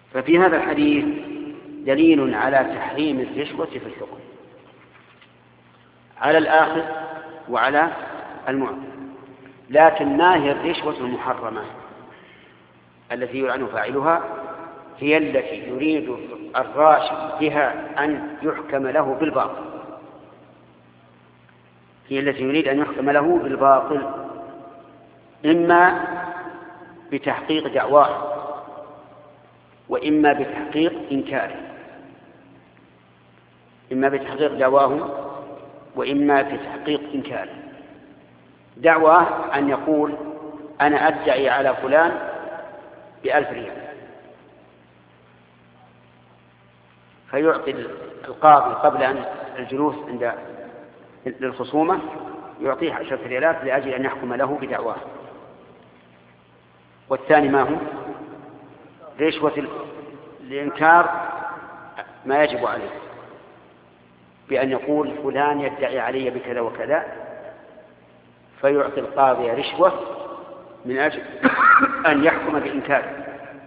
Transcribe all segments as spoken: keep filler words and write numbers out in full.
ففي هذا الحديث دليل على تحريم الرشوة في الحكم على الآخذ وعلى المعطي. لكن ما هي الرشوة المحرمة التي يلعن فاعلها؟ هي التي يريد الراشي بها أن يحكم له بالباطل، هي التي يريد أن يحكم له بالباطل، إما بتحقيق دعواه وإما بتحقيق إنكاره، إما بتحقيق دعواه وإما بتحقيق إنكاره. دعواه أن يقول أنا أدعي على فلان بألف ريال، فيعطي القاضي قبل أن الجلوس عند للخصومة يعطيه عشرة ريالات لأجل أن يحكم له بدعواه. والثاني ما هو؟ رشوة الإنكار ما يجب عليه، بأن يقول فلان يدعي علي بكذا وكذا، فيعطي القاضي رشوة من أجل أن يحكم بإنكاره،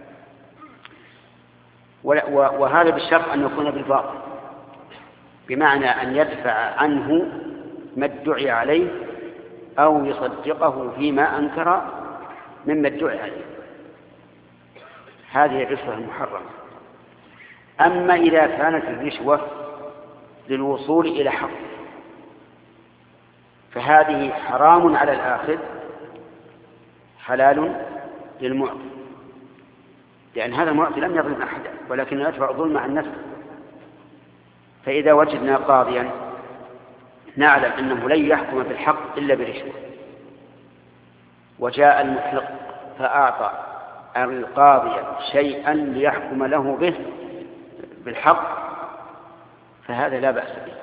وهذا بالشرط أن يكون بالباطل، بمعنى أن يدفع عنه ما ادعي عليه أو يصدقه فيما أنكر مما ادعي عليه. هذه الرشوة المحرمة. أما إذا كانت الرشوة للوصول إلى حق فهذه حرام على الآخذ حلال للمعطي، لأن هذا المعطي لم يظلم أحدا ولكن يدفع ظلم عن نفسه. فإذا وجدنا قاضيا نعلم أنه لن يحكم بالحق إلا برشوة، وجاء المحق فأعطى القاضي شيئا ليحكم له به بالحق، فهذا لا بأس به،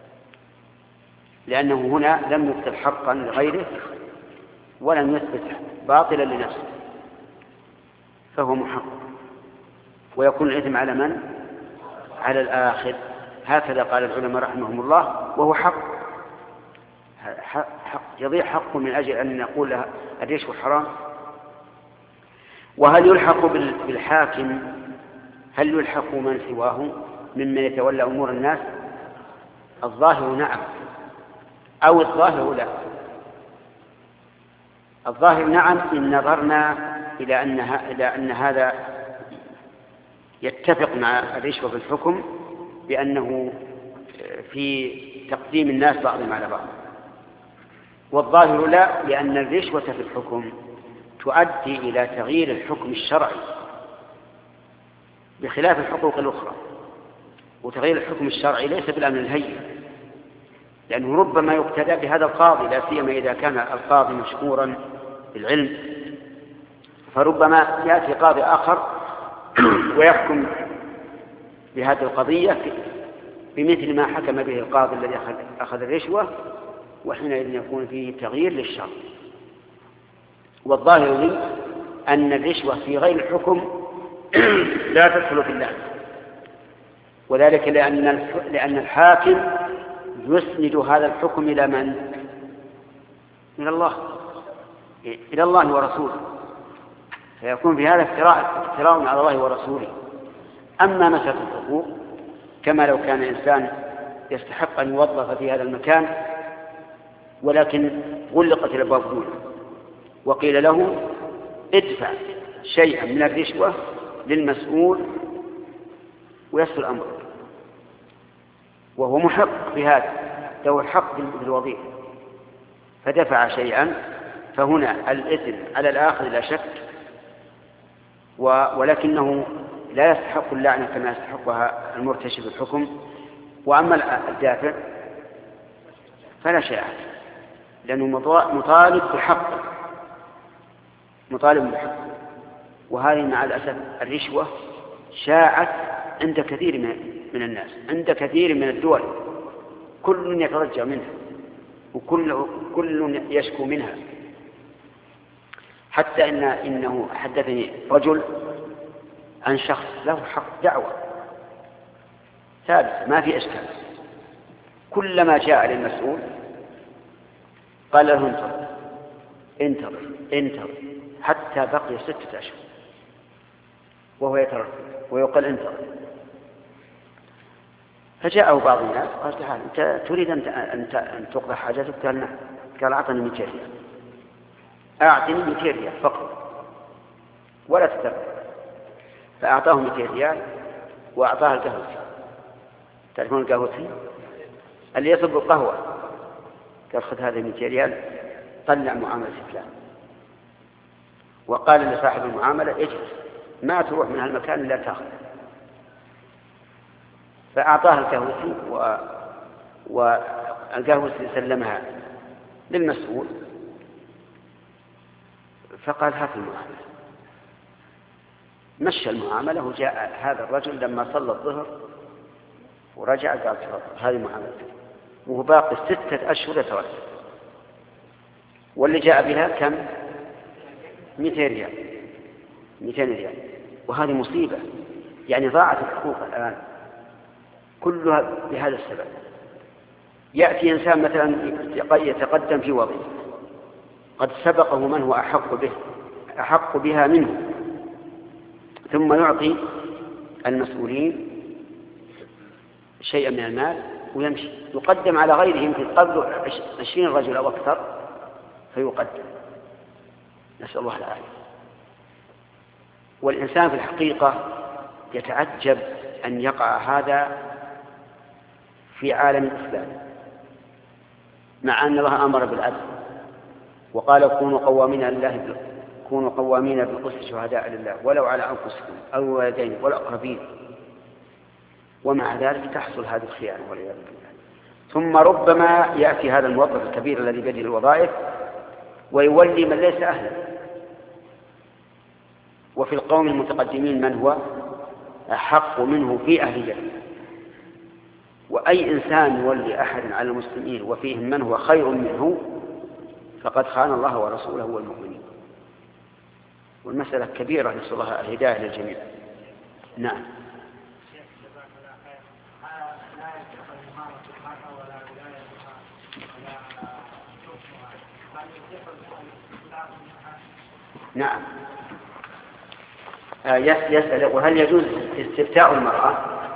لأنه هنا لم يثبت حقا لغيره ولم يثبت باطلا لنفسه، فهو محق، ويكون الإثم على من؟ على الآخذ. هكذا قال العلماء رحمهم الله، وهو حق, حق يضيع حقه من أجل أن نقول الرشوة حرام. وهل يلحق بالحاكم؟ هل يلحق من سواه ممن يتولى أمور الناس؟ الظاهر نعم، أو الظاهر لا. الظاهر نعم إن نظرنا إلى أن, إلى أن هذا يتفق مع الرشوة في الحكم بأنه في تقديم الناس بعضهم على بعض. والظاهر لا، لأن الرشوة في الحكم تؤدي إلى تغيير الحكم الشرعي بخلاف الحقوق الأخرى. وتغيير الحكم الشرعي ليس بالأمر الهين، لأنه ربما يقتدى بهذا القاضي، لا سيما إذا كان القاضي مشهورا بالعلم، فربما يأتي قاضي آخر ويحكم بهذه القضية بمثل ما حكم به القاضي الذي أخذ الرشوة، وحينئذ يكون فيه تغيير للشرع. والظاهر لي أن الرشوة في غير الحكم لا تدخل في اللعب، وذلك لأن لأن الحاكم يسند هذا الحكم إلى من؟ إلى الله إلى الله ورسوله، فيكون في هذا افتراء على الله ورسوله. أما مسألة الحقوق كما لو كان إنسان يستحق أن يوظف في هذا المكان ولكن غلقت الأبواب دونه وقيل له ادفع شيئا من الرشوة للمسؤول ويسر الأمر، وهو محق بهذا، له الحق بالوظيفة، فدفع شيئا، فهنا الإثم على الآخر لا شك، ولكنه لا يستحق اللعنة كما يستحقها المرتشي بالحكم. وأما الدافع فلا شيء عليه، لأنه مطالب بحق مطالب بحق. وهذه مع الأسف الرشوة شاعت عند كثير من الناس، عند كثير من الدول، كل يترجع منها وكل كل يشكو منها. حتى إن إنه حدثني رجل عن شخص له حق دعوة ثابت ما في إشكال، كلما جاء للمسؤول قال له انتظر انتظر انتظر حتى بقي ستة أشهر، وهو يتردد ويقال انتظر. فجاءه بعض الناس قال تعال أنت تريد أن تقضى حاجتك؟ قال نعم. قال أعطني مئتين ريال، أعطني مئتين ريال فقط ولا تتردد. فأعطاه مئتين ريال وأعطاه القهوة. تعرفون القهوة اللي يصب القهوة؟ قال خذ هذه مئتين ريال طلع معاملة فلان. وقال لصاحب المعاملة اجلس ما تروح من هالمكان إلا تأخذ. فأعطاه القهوة و... والقهوة سلمها للمسؤول فقال هات المعاملة. مشى المعاملة وجاء هذا الرجل لما صلى الظهر ورجع قال هذه معاملته وهو باقي ستة أشهر يتردد. واللي جاء بها كم؟ مئتين ريال. مئتين ريال. وهذه مصيبة، يعني ضاعت الحقوق الآن كلها بهذا السبب. يأتي إنسان مثلا يتقدم في وظيفة قد سبقه من هو أحق به أحق بها منه، ثم يعطي المسؤولين شيئا من المال ويمشي، يقدم على غيره يمكن قبل عشرين رجل أو أكثر فيقدم. نسأل الله العافية. والإنسان في الحقيقة يتعجب أن يقع هذا في عالم الإسلام، مع أن الله أمر بالعدل وقال كونوا قوامين لله كونوا قوامين بالقسط شهداء لله ولو على أنفسكم أو الوالدين والأقربين، ومع ذلك تحصل هذه الخيانة والعياذ بالله. ثم ربما يأتي هذا الموظف الكبير الذي بيده الوظائف ويولي من ليس أهلا. وفي القوم المتقدمين من هو أحق منه في أهليته، وأي إنسان يولي أحد على المسلمين وفيهم من هو خير منه فقد خان الله ورسوله والمؤمنين. والمسألة كبيرة، نسأل الله الهداية للجميع. نعم. نعم. يسأل وهل يجوز استفتاء المرأة